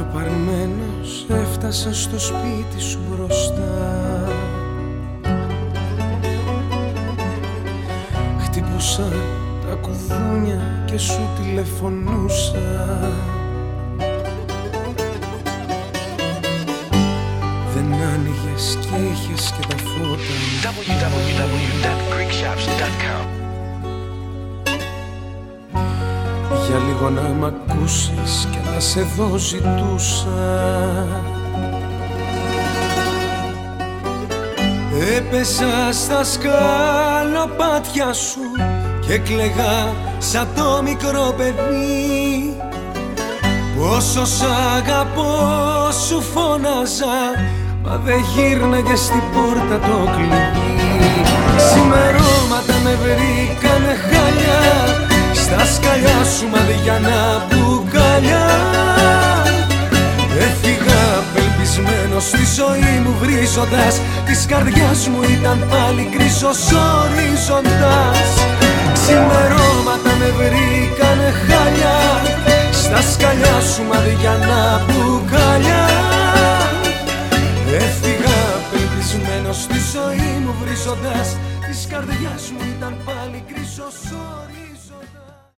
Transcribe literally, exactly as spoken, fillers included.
Απαρμένος έφτασα στο σπίτι σου μπροστά. Χτυπούσα τα κουδούνια και σου τηλεφωνούσα. Δεν άνοιγες και είχες και τα φώτα. double-u double-u double-u dot greek shops dot com. Για λίγο να μ' ακούσεις και να σε δω ζητούσα. Έπεσα στα σκαλοπάτια σου και κλαιγά σαν το μικρό παιδί. Πόσο σ' αγαπώ σου φώναζα, μα δεν γύρναγε στην πόρτα το κλειδί. Ξημερώματα με βρήκανε χάλια, στα σκαλιά σου μαδιανά μπουκάλια. Έφυγα απελπισμένος στη ζωή μου βρίζοντας, της καρδιάς μου ήταν πάλι κρίσος ορίζοντας. Ξημερώματα με βρήκανε χάλια, στα σκαλιά σου μαδιανά μπουκάλια. Έφυγα απελπισμένος στη ζωή μου βρίζοντας, της καρδιάς μου ήταν πάλι κρίσος ορίζοντας.